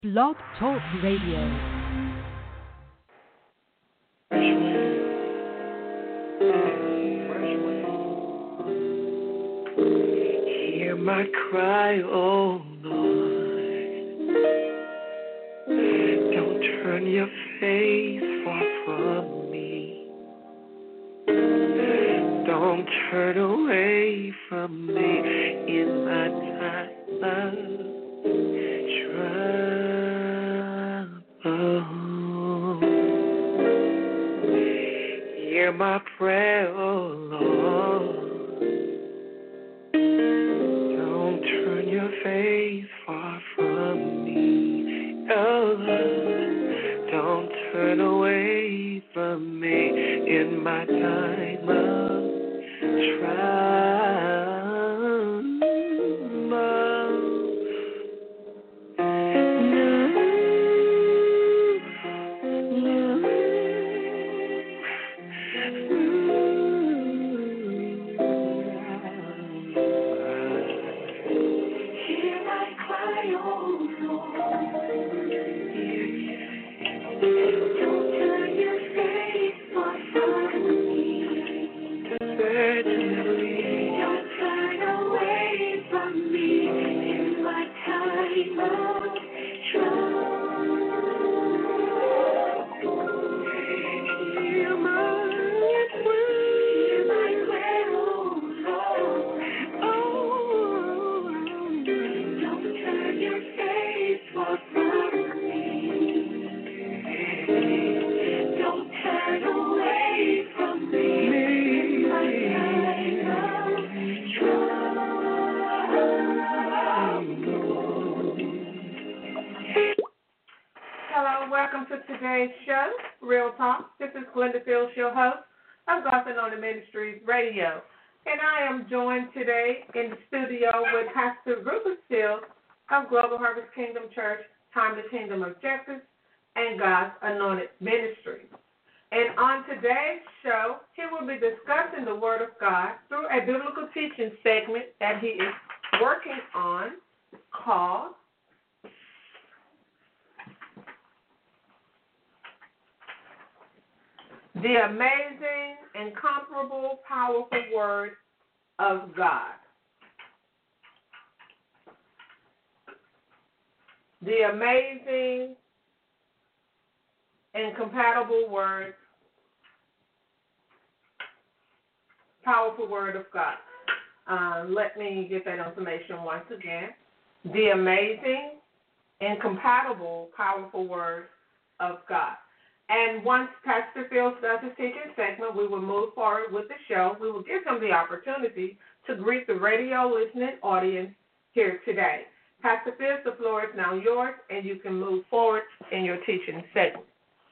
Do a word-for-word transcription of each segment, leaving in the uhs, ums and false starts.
Blog Talk Radio. Hear my cry, oh Lord. Don't turn your face far from me. Don't turn away from me in my time of trouble. Hear my prayer, oh Lord. Don't turn your face far from me. Oh Lord, don't turn away from me in my time of trouble. Welcome to today's show, Real Talk. This is Glenda Fields, your host of God's Anointed Ministries Radio. And I am joined today in the studio with Pastor Rufus Fields of Global Harvest Kingdom Church, Time to Kingdom Objectives, and God's Anointed Ministries. And on today's show, he will be discussing the Word of God through a biblical teaching segment that he is working on called The Amazing, Incomparable, Powerful Word of God. The Amazing, Incompatible Word, Powerful Word of God. Um, let me get that information once again. The Amazing, Incompatible, Powerful Word of God. And once Pastor Fields does his teaching segment, we will move forward with the show. We will give him the opportunity to greet the radio listening audience here today. Pastor Fields, the floor is now yours, and you can move forward in your teaching segment.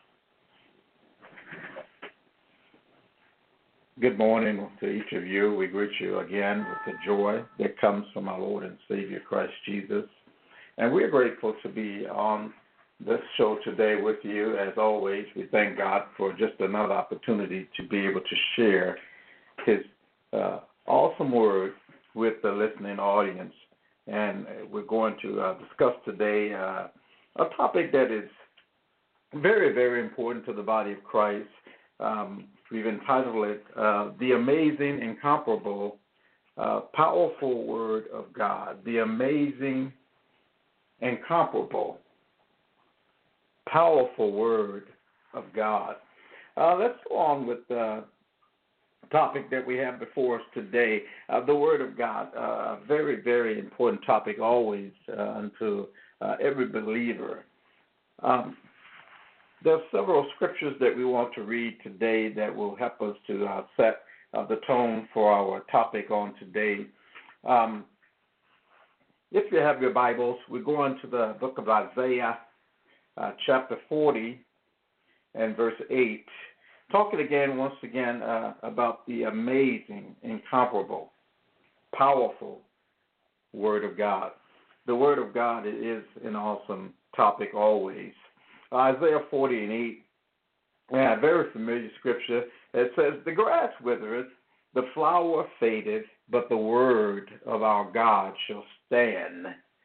Good morning to each of you. We greet you again with the joy that comes from our Lord and Savior Christ Jesus. And we're grateful to be on this show today with you. As always, we thank God for just another opportunity to be able to share his uh, awesome word with the listening audience. And we're going to uh, discuss today uh, a topic that is very, very important to the body of Christ. Um, we've entitled it, uh, The Amazing, Incomparable, uh, Powerful Word of God. The Amazing, Incomparable, Powerful Word of God. Uh, let's go on with the topic that we have before us today, uh, the Word of God. Uh, a very, very important topic always uh, unto uh, every believer. Um, there are several scriptures that we want to read today that will help us to uh, set uh, the tone for our topic on today. Um, if you have your Bibles, we go on to the book of Isaiah, Uh, chapter forty and verse eight, talking again, once again, uh, about the amazing, incomparable, powerful Word of God. The Word of God is an awesome topic always. Uh, Isaiah forty and eight, yeah, a very familiar scripture. It says, the grass withereth, the flower fadeth, but the word of our God shall stand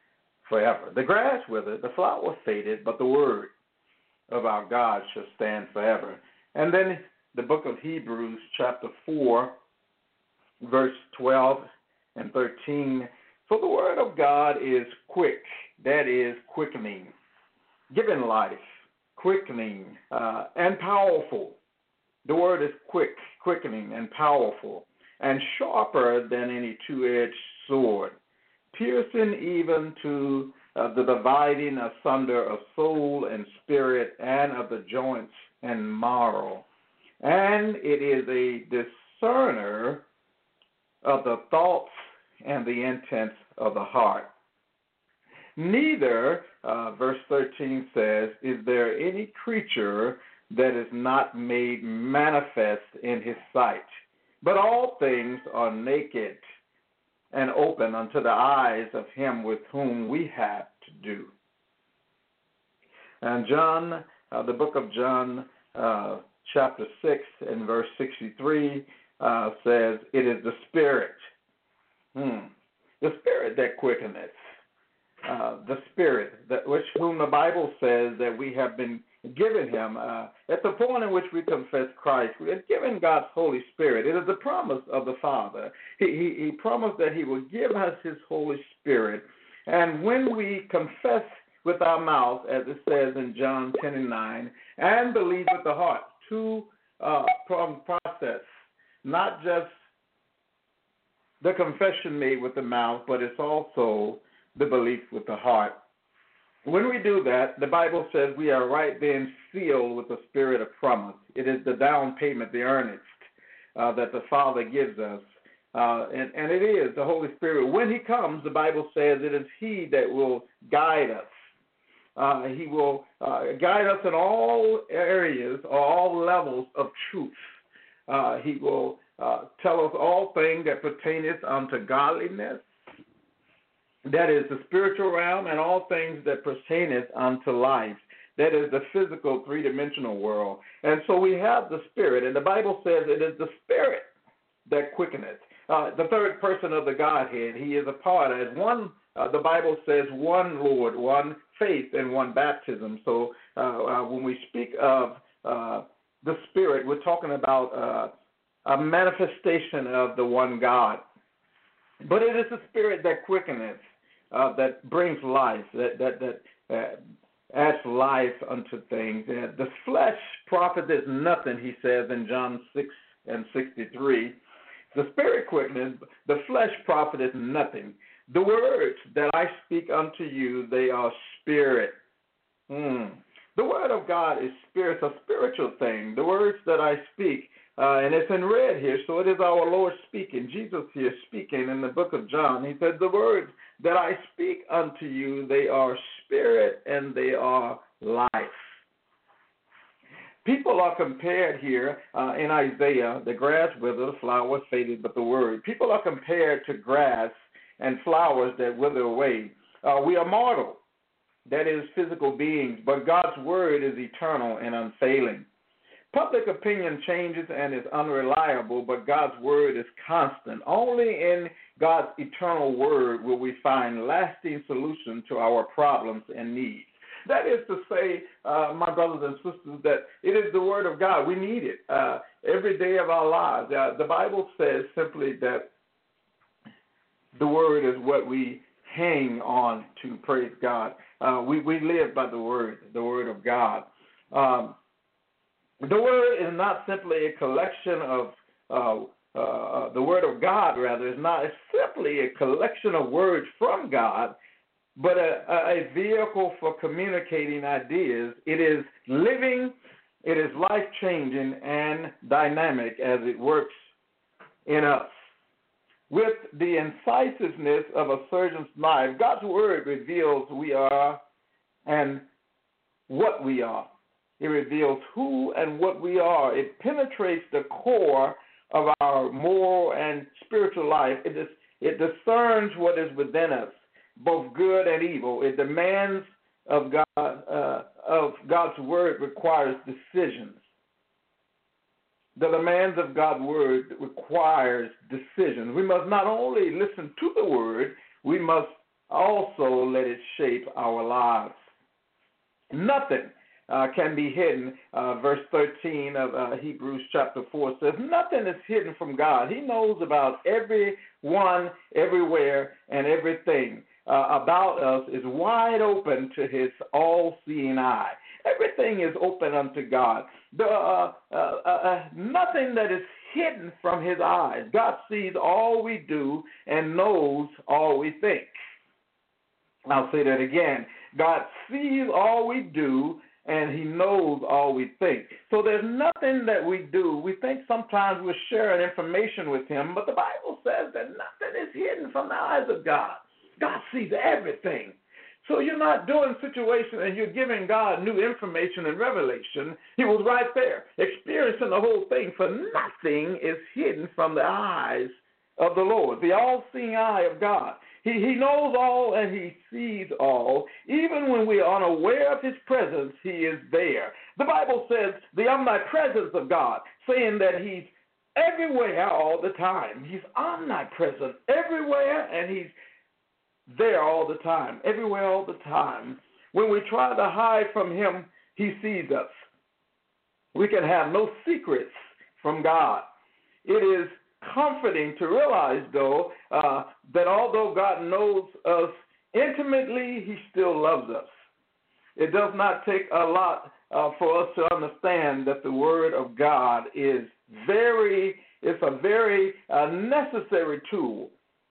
forever. The grass withered, the flower faded, but the word of our God shall stand forever. And then the book of Hebrews, chapter four, verse twelve and thirteen. For the word of God is quick, that is quickening, giving life, quickening, uh, and powerful. The word is quick, quickening, and powerful, and sharper than any two-edged sword, piercing even to uh, the dividing asunder of soul and spirit, and of the joints and marrow. And it is a discerner of the thoughts and the intents of the heart. Neither, uh, verse thirteen says, is there any creature that is not made manifest in his sight, but all things are naked and open unto the eyes of him with whom we have to do. And John, uh, the book of John, uh, chapter six and verse sixty-three uh, says, it is the Spirit, hmm, the Spirit that quickeneth, uh, the Spirit, that which whom the Bible says that we have been given him. Uh, at the point in which we confess Christ, we have given God's Holy Spirit. It is the promise of the Father. He, he, he promised that he will give us his Holy Spirit. And when we confess with our mouth, as it says in John ten and nine, and believe with the heart, two uh, process, not just the confession made with the mouth, but it's also the belief with the heart. When we do that, the Bible says we are right then sealed with the spirit of promise. It is the down payment, the earnest, uh, that the Father gives us. Uh, and, and it is the Holy Spirit. When he comes, the Bible says it is he that will guide us. Uh, he will uh, guide us in all areas or all levels of truth. Uh, he will uh, tell us all things that pertaineth unto godliness, that is the spiritual realm, and all things that pertaineth unto life. That is the physical three-dimensional world. And so we have the Spirit, and the Bible says it is the Spirit that quickeneth. Uh, the third person of the Godhead, he is a part. As one, uh, the Bible says one Lord, one faith, and one baptism. So uh, uh, when we speak of uh, the Spirit, we're talking about uh, a manifestation of the one God. But it is the Spirit that quickeneth. Uh, that brings life, that that that uh, adds life unto things. Uh, the flesh profiteth nothing, he says in John six and sixty-three. The Spirit quickeneth, the flesh profiteth nothing. The words that I speak unto you, they are spirit. Mm. The word of God is spirit, it's a spiritual thing. The words that I speak, uh, and it's in red here, so it is our Lord speaking. Jesus here speaking in the book of John. He said, the words that I speak unto you, they are spirit and they are life. People are compared here uh, in Isaiah, the grass withered, the flower faded, but the word. People are compared to grass and flowers that wither away. Uh, we are mortal, that is physical beings, but God's word is eternal and unfailing. Public opinion changes and is unreliable, but God's word is constant. Only in God's eternal word will we find lasting solution to our problems and needs. That is to say, uh, my brothers and sisters, that it is the word of God. We need it uh, every day of our lives. Uh, the Bible says simply that the word is what we hang on to, praise God. Uh, we, we live by the word, the word of God. Um, The word is not simply a collection of, uh, uh, the word of God, rather, is not it's simply a collection of words from God, but a, a vehicle for communicating ideas. It is living, it is life-changing and dynamic as it works in us. With the incisiveness of a surgeon's knife, God's word reveals who we are and what we are. It reveals who and what we are. It penetrates the core of our moral and spiritual life. It, is, it discerns what is within us, both good and evil. It demands of God, uh, of God's word requires decisions. The demands of God's word requires decisions. We must not only listen to the word, we must also let it shape our lives. Nothing uh, can be hidden. Uh, verse thirteen of uh, Hebrews chapter four says, nothing is hidden from God. He knows about everyone, everywhere, and everything uh, about us is wide open to his all-seeing eye. Everything is open unto God. The, uh, uh, uh, nothing that is hidden from his eyes. God sees all we do and knows all we think. I'll say that again. God sees all we do, and he knows all we think. So there's nothing that we do. We think sometimes we're sharing information with him, but the Bible says that nothing is hidden from the eyes of God. God sees everything. So you're not doing situation and you're giving God new information and revelation. He was right there, experiencing the whole thing, for nothing is hidden from the eyes of the Lord, the all-seeing eye of God. He, he knows all and he sees all. Even when we are unaware of his presence, he is there. The Bible says the omnipresence of God, saying that he's everywhere all the time. He's omnipresent everywhere, and he's there all the time, everywhere all the time. When we try to hide from him, he sees us. We can have no secrets from God. It is comforting to realize, though, uh, that although God knows us intimately, he still loves us. It does not take a lot uh, for us to understand that the Word of God is very, it's a very uh, necessary tool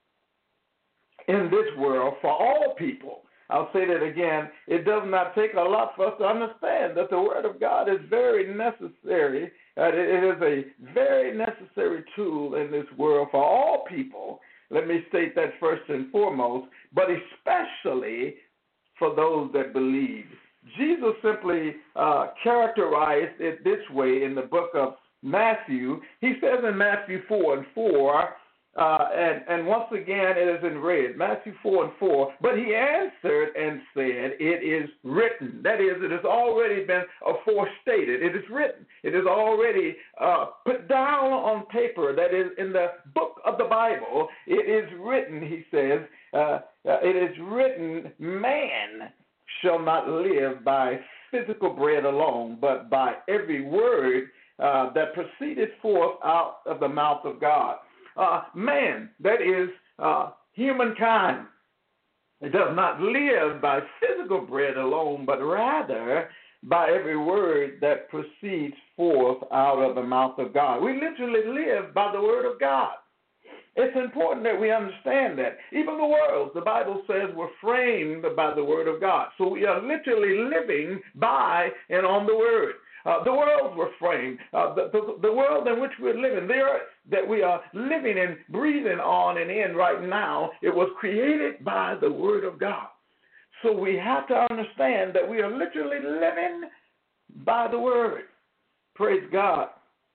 in this world for all people. I'll say that again. It does not take a lot for us to understand that the Word of God is very necessary. Uh, it is a very necessary tool in this world for all people. Let me state that first and foremost, but especially for those that believe. Jesus simply uh, characterized it this way in the book of Matthew. He says in Matthew four and four, Uh, and, and once again, it is in red, Matthew four and four. But he answered and said, it is written. That is, it has already been aforestated. It is written. It is already uh, put down on paper. That is, in the book of the Bible, it is written, he says, uh, uh, it is written, man shall not live by physical bread alone, but by every word uh, that proceeded forth out of the mouth of God. Uh, man, that is uh, humankind, it does not live by physical bread alone, but rather by every word that proceeds forth out of the mouth of God. We literally live by the Word of God. It's important that we understand that. Even the world, the Bible says, we're framed by the Word of God. So we are literally living by and on the Word. Uh, the worlds were framed. Uh, the, the, the world in which we're living, the earth that we are living and breathing on and in right now, it was created by the Word of God. So we have to understand that we are literally living by the Word. Praise God.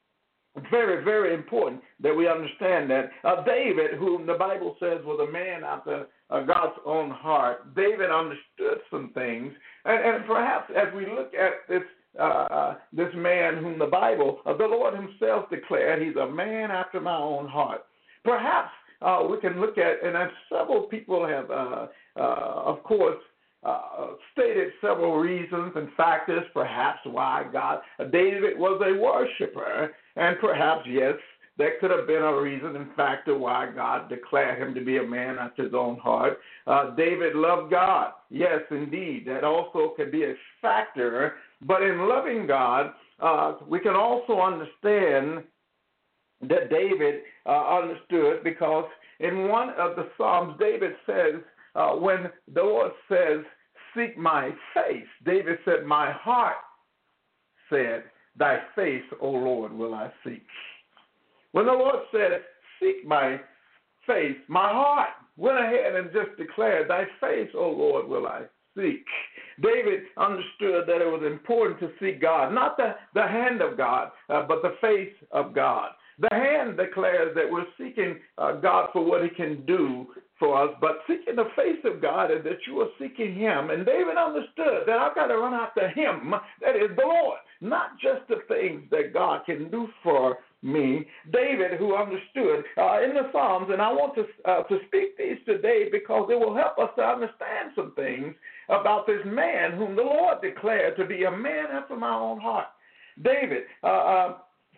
Very, very important that we understand that. Uh, David, whom the Bible says was a man after uh, God's own heart, David understood some things. And, and perhaps as we look at this Uh, this man whom the Bible, uh, the Lord himself declared, he's a man after my own heart. Perhaps uh, we can look at, and as several people have, uh, uh, of course, uh, stated several reasons and factors, perhaps why God, uh, David was a worshiper, and perhaps, yes, there could have been a reason and factor why God declared him to be a man after his own heart. Uh, David loved God. Yes, indeed. That also could be a factor. But in loving God, uh, we can also understand that David uh, understood, because in one of the Psalms, David says, uh, when the Lord says, seek my face, David said, my heart said, thy face, O Lord, will I seek. When the Lord said, seek my face, my heart went ahead and just declared, thy face, O Lord, will I seek. David understood that it was important to seek God, not the, the hand of God, uh, but the face of God. The hand declares that we're seeking uh, God for what he can do for us, but seeking the face of God is that you are seeking him. And David understood that I've got to run after him, that is the Lord, not just the things that God can do for me. David, who understood uh, in the Psalms, and I want to uh, to speak these today because it will help us to understand some things about this man whom the Lord declared to be a man after my own heart. David, uh, uh,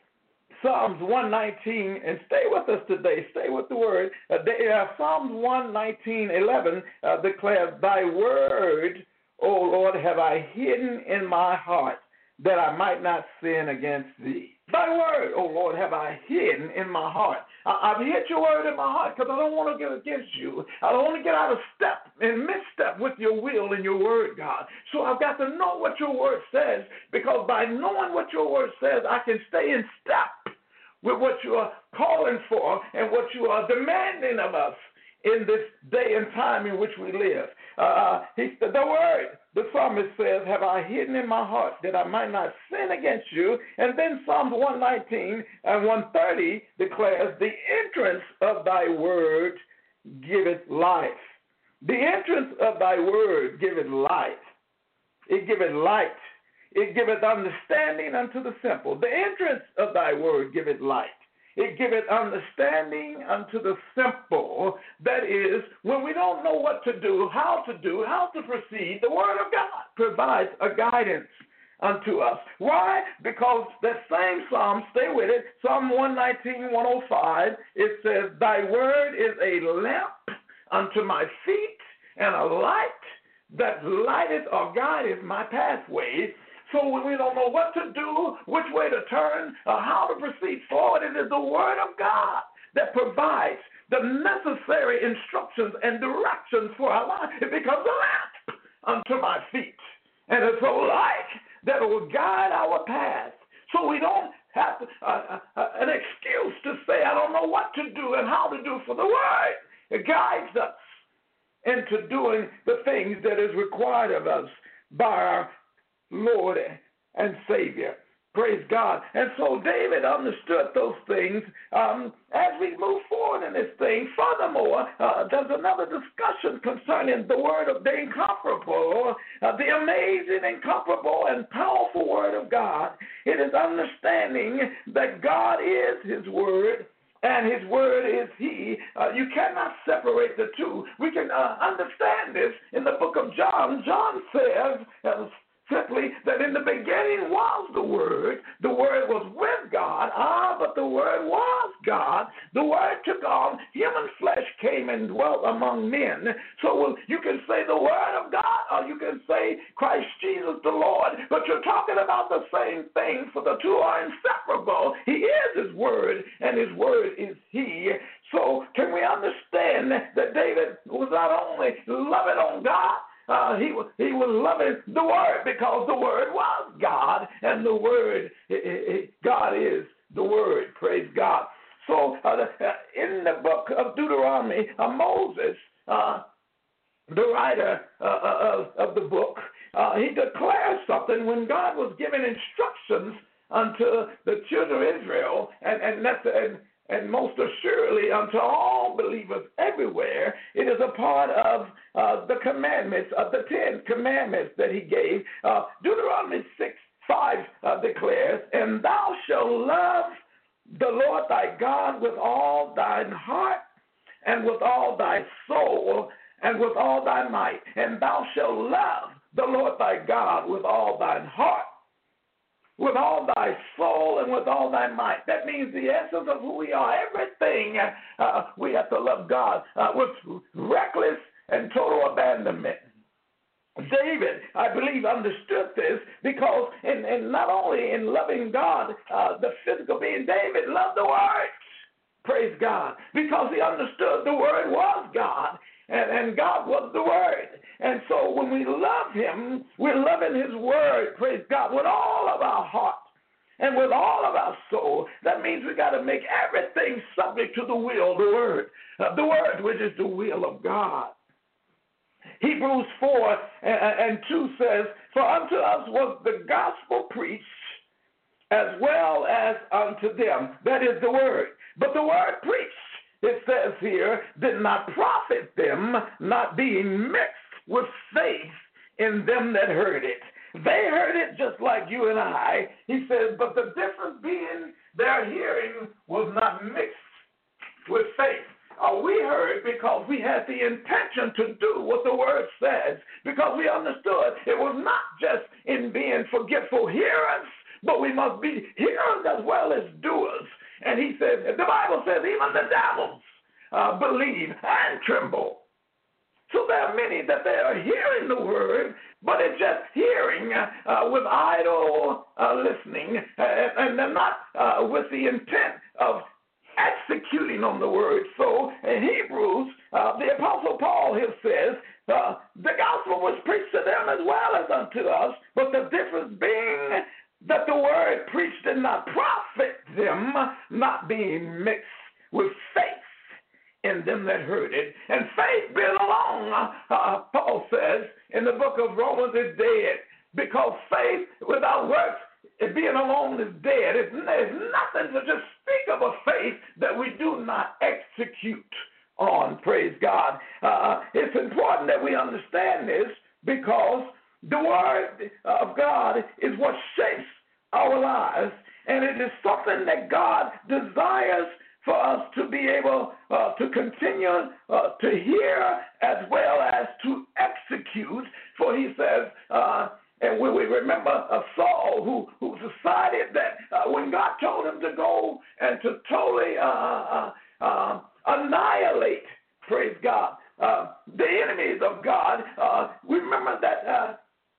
Psalms one nineteen, and stay with us today. Stay with the word. Uh, they, uh, Psalms one nineteen, eleven uh, declares, "Thy word, O Lord, have I hidden in my heart, that I might not sin against thee." Thy word, O Lord, have I hidden in my heart. I, I've hid your word in my heart because I don't want to get against you. I don't want to get out of step and misstep with your will and your word, God. So I've got to know what your word says, because by knowing what your word says, I can stay in step with what you are calling for and what you are demanding of us in this day and time in which we live. Uh, he, the word, the psalmist says, have I hidden in my heart that I might not sin against you. And then Psalms one nineteen and one thirty declares, the entrance of thy word giveth life. The entrance of thy word giveth life. It giveth light. It giveth understanding unto the simple. The entrance of thy word giveth light. It giveth understanding unto the simple. That is, when we don't know what to do, how to do, how to proceed, the word of God provides a guidance unto us. Why? Because that same psalm, stay with it, Psalm one nineteen, one oh five, it says, thy word is a lamp unto my feet and a light that lighteth or guideth my pathway. So when we don't know what to do, which way to turn, or how to proceed forward, it is the word of God that provides the necessary instructions and directions for our life. It becomes a lamp unto my feet, and it's a light that will guide our path. So we don't have to, uh, uh, an excuse to say, I don't know what to do and how to do, for the word. It guides us into doing the things that is required of us by our Lord and Savior. Praise God. And so David understood those things. Um, as we move forward in this thing, furthermore, uh, there's another discussion concerning the word of the incomparable, uh, the amazing, incomparable, and powerful word of God. It is understanding that God is his word, and his word is he. Uh, you cannot separate the two. We can uh, understand this in the book of John. John says, uh, simply, that in the beginning was the Word. The Word was with God. Ah, but the Word was God. The Word took on human flesh, came and dwelt among men. So well, you can say the Word of God, or you can say Christ Jesus the Lord, but you're talking about the same thing, for the two are inseparable. He is his Word, and his Word is he. So can we understand that David was not only loving on God, Uh, he was he was loving the word, because the word was God, and the word, it, it, God is the word. Praise God. So uh, in the book of Deuteronomy, uh, Moses, uh, the writer uh, of, of the book, uh, he declares something when God was giving instructions unto the children of Israel, and and that's and, and most assuredly unto all believers everywhere. It is a part of uh, the commandments, of the Ten Commandments that he gave. Uh, Deuteronomy six five uh, declares, and thou shalt love the Lord thy God with all thine heart, and with all thy soul, and with all thy might. And thou shalt love the Lord thy God with all thine heart, with all thy soul, and with all thy might. That means the essence of who we are. Everything uh, we have to love God uh, with reckless and total abandonment. David, I believe, understood this, because in, in not only in loving God, uh, the physical being, David loved the word. Praise God. Because he understood the word was God, and, and God was the word. And so when we love him, we're loving his word, praise God, with all of our heart and with all of our soul. That means we got to make everything subject to the will, the word, uh, the word, which is the will of God. Hebrews four and two says, for unto us was the gospel preached as well as unto them. That is the word. But the word preached, it says here, did not profit them, not being mixed with faith in them that heard it. They heard it just like you and I. He says, but the difference being their hearing was not mixed with faith. Uh, we heard because we had the intention to do what the word says, because we understood it was not just in being forgetful hearers, but we must be hearers as well as doers. And he said, the Bible says even the devils uh, believe and tremble. So there are many that they are hearing the word, but it's just hearing uh, with idle uh, listening, uh, and they're not uh, with the intent of executing on the word. So in Hebrews, uh, the Apostle Paul here says, uh, the gospel was preached to them as well as unto us, but the difference being that the word preached did not profit them, not being mixed with faith in them that heard it. And faith being alone, uh, Paul says in the book of Romans, is dead, because faith without works, it being alone, is dead. It's, it's nothing to just speak of a faith that we do not execute on. Praise God. Uh, it's important that we understand this, because the word of God is what shapes our lives, and it is something that God desires for us to be able uh, to continue uh, to hear as well as to execute. For he says, uh, and when we remember uh, Saul, who, who decided that uh, when God told him to go and to totally uh, uh, uh, annihilate, praise God, uh, the enemies of God, uh, we remember that uh,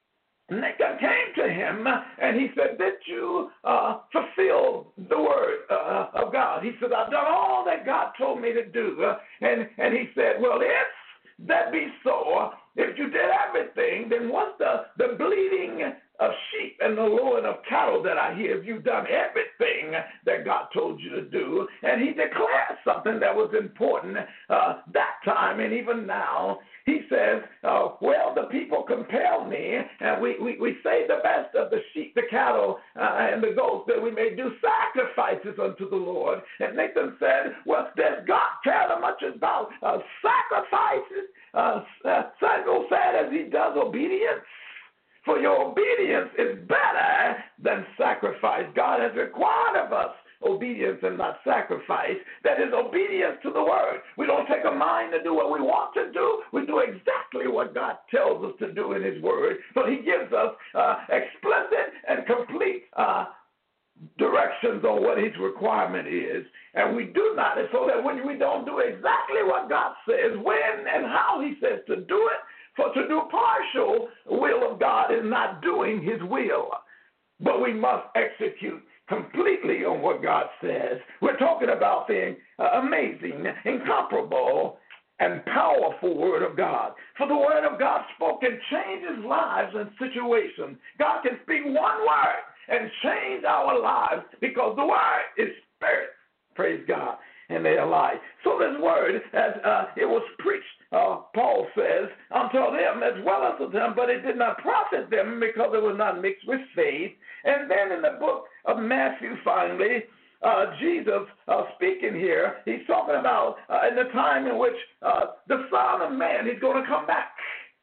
Nathan came to him and he said, did you uh, fulfill the word uh, of God? He said, I've done all that God told me to do. Uh, and, and he said, well, if that be so, if you did everything, then what's the, the bleating of sheep and the lowing of cattle that I hear? If you've done everything that God told you to do. And he declared something that was important uh, that time and even now. He says, uh, well, the people compel me, and we, we, we say the best of the sheep, the cattle, uh, and the goats, that we may do sacrifices unto the Lord. And Nathan said, well, does God care much about uh, sacrifices? Uh, uh, Samuel said, as he does obedience. For your obedience is better than sacrifice. God has required of us obedience and not sacrifice. That is obedience to the word. We don't take a mind to do what we want to do. We do exactly what God tells us to do in his word. So he gives us uh, explicit and complete uh, directions on what his requirement is. And we do not. And so that when we don't do exactly what God says, when and how he says to do it, for to do partial will of God is not doing his will. But we must execute completely on what God says. We're talking about the uh, amazing, incomparable, and powerful word of God. For the word of God spoken changes lives and situations. God can speak one word and change our lives, because the word is spirit. Praise God. And they are life. So this word, as uh, it was preached, uh, Paul says, unto them as well as to them, but it did not profit them, because it was not mixed with faith. And then in the book of Matthew, finally, uh, Jesus uh, speaking here, he's talking about uh, in the time in which uh, the Son of Man, he's going to come back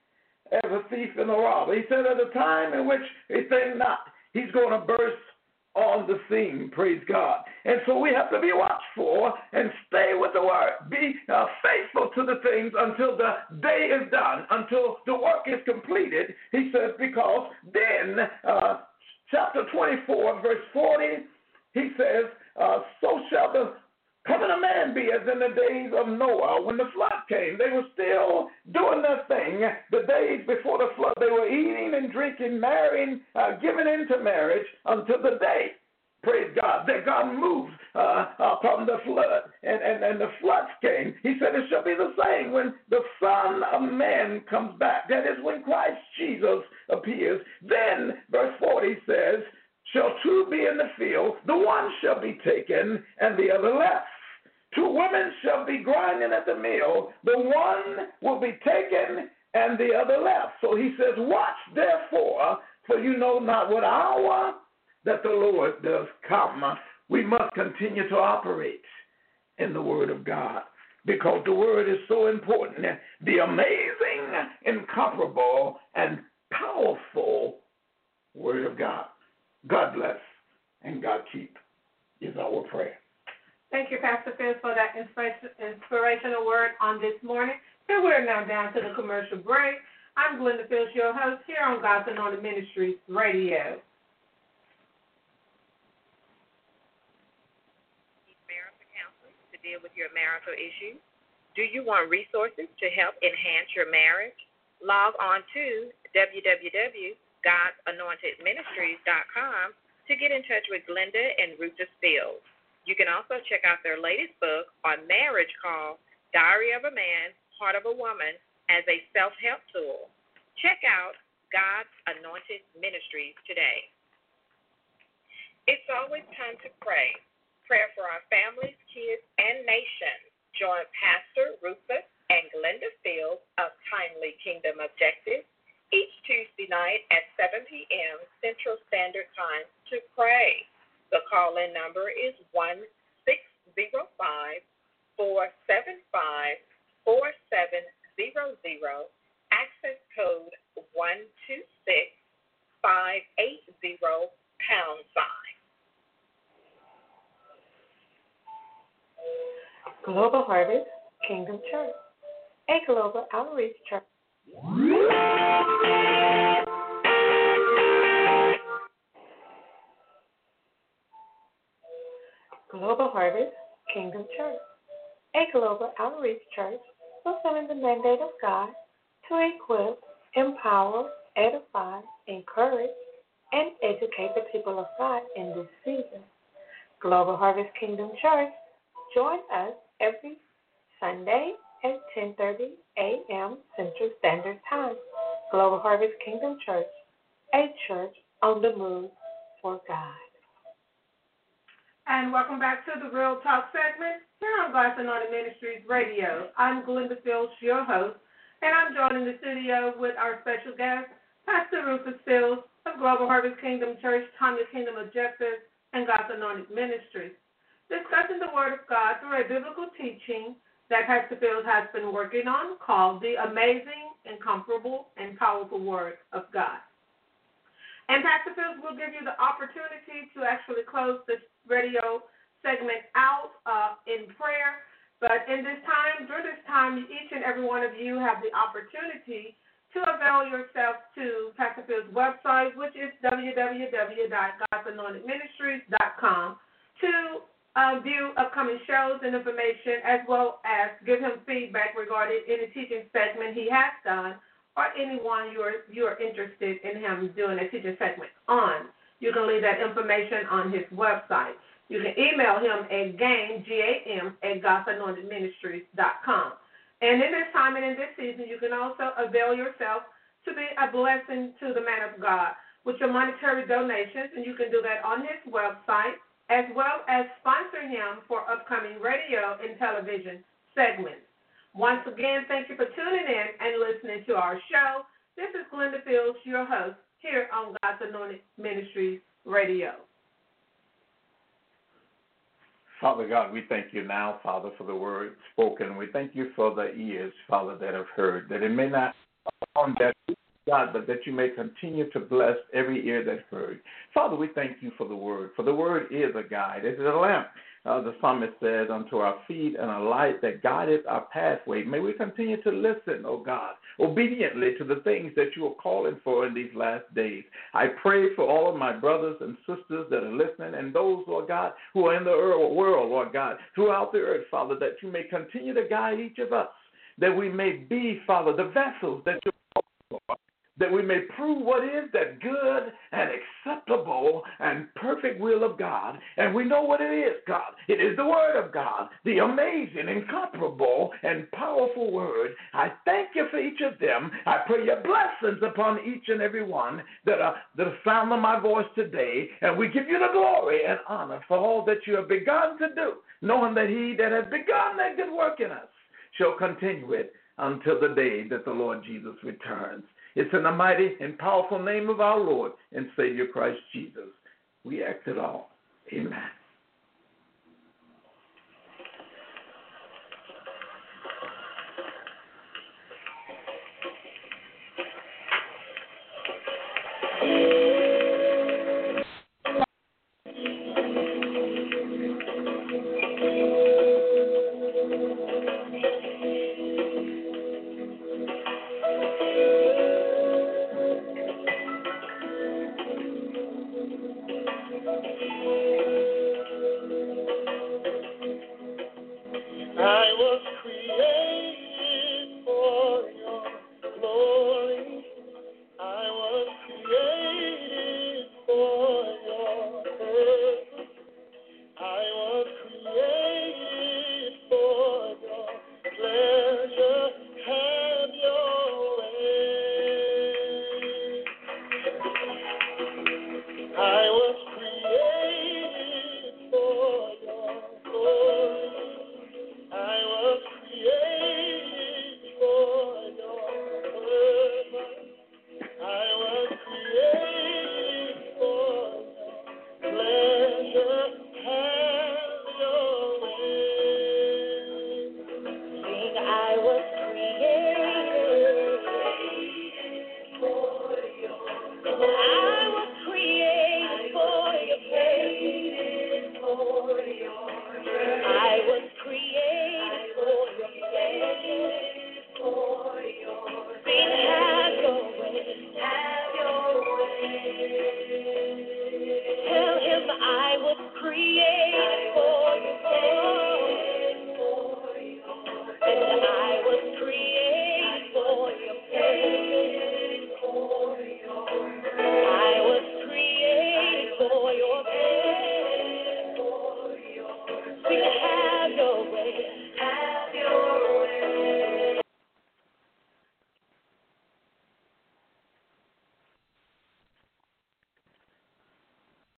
as a thief and a robber. He said at the time in which he think not, he's going to burst on the scene, praise God. And so we have to be watchful and stay with the word. Be uh, faithful to the things until the day is done, until the work is completed. He says, because then, uh, chapter twenty-four, verse forty, he says, uh, so shall the coming of man be as in the days of Noah when the flood came. They were still doing their thing. The days before the flood, they were eating and drinking, marrying, uh, giving into marriage until the day, praise God, that God moved uh, uh, from the flood. And, and, and the floods came. He said it shall be the same when the Son of Man comes back. That is when Christ Jesus appears. Then, verse forty says, shall two be in the field, the one shall be taken, and the other left. Two women shall be grinding at the mill, the one will be taken, and the other left. So he says, watch therefore, for you know not what hour that the Lord does come. We must continue to operate in the word of God, because the word is so important. The amazing, incomparable, and powerful word of God. God bless and God keep. is our prayer. Thank you, Pastor Phil, for that inspirational word on this morning. And we're now down to the commercial break. I'm Glenda Fields, your host, here on God's Anointed Ministries Radio. Marital counseling to deal with your marital issues. Do you want resources to help enhance your marriage? Log on to w w w dot gods anointed ministries dot com to get in touch with Glenda and Rufus Fields. You can also check out their latest book on marriage called Diary of a Man, Heart of a Woman, as a self-help tool. Check out God's Anointed Ministries today. It's always time to pray. Prayer for our families, kids, and nations. Join Pastor Rufus and Glenda Fields of Timely Kingdom Objectives each Tuesday night at seven p.m. Central Standard Time to pray. The call-in number is one six zero five, four seven five, four seven zero zero, access code one two six five eight zero, pound sign. Global Harvest Kingdom Church, a global outreach church. Global Harvest Kingdom Church, a global outreach church fulfilling the mandate of God to equip, empower, edify, encourage, and educate the people of God in this season. Global Harvest Kingdom Church, join us every Sunday at ten thirty a.m. Central Standard Time. Global Harvest Kingdom Church, a church on the move for God. And welcome back to the Real Talk segment here on God's Anointed Ministries Radio. I'm Glenda Fields, your host, and I'm joined in the studio with our special guest, Pastor Rufus Fields of Global Harvest Kingdom Church, Timely Kingdom Objectives, and God's Anointed Ministries, discussing the Word of God through a biblical teaching that Pastor Fields has been working on called The Amazing, Incomparable, and Powerful Word of God. And Pastor Fields will give you the opportunity to actually close this radio segment out uh, in prayer. But in this time, during this time, each and every one of you have the opportunity to avail yourself to Pastor Fields' website, which is w w w dot gods anointed ministries dot com, to uh, view upcoming shows and information, as well as give him feedback regarding any teaching segment he has done, or anyone you're you're interested in him doing a teaching segment on. You can leave that information on his website. You can email him at game, G A M, at gods anointed ministries dot com. And in this time and in this season, you can also avail yourself to be a blessing to the man of God with your monetary donations, and you can do that on his website, as well as sponsor him for upcoming radio and television segments. Once again, thank you for tuning in and listening to our show. This is Glenda Fields, your host, here on God's Anointed Ministries Radio. Father God, we thank you now, Father, for the word spoken. We thank you for the ears, Father, that have heard, that it may not on that, God, but that you may continue to bless every ear that heard. Father, we thank you for the word, for the word is a guide. It is a lamp. Uh, the psalmist said, unto our feet and a light that guideth our pathway. May we continue to listen, O God, obediently to the things that you are calling for in these last days. I pray for all of my brothers and sisters that are listening, and those, Lord God, who are in the world, Lord God, throughout the earth, Father, that you may continue to guide each of us, that we may be, Father, the vessels that you are calling for, that we may prove what is that good and acceptable and perfect will of God. And we know what it is, God. It is the Word of God, the amazing, incomparable, and powerful Word. I thank you for each of them. I pray your blessings upon each and every one that are the sound of my voice today. And we give you the glory and honor for all that you have begun to do, knowing that he that has begun that good work in us shall continue it until the day that the Lord Jesus returns. It's in the mighty and powerful name of our Lord and Savior Christ Jesus. We ask it all. Amen.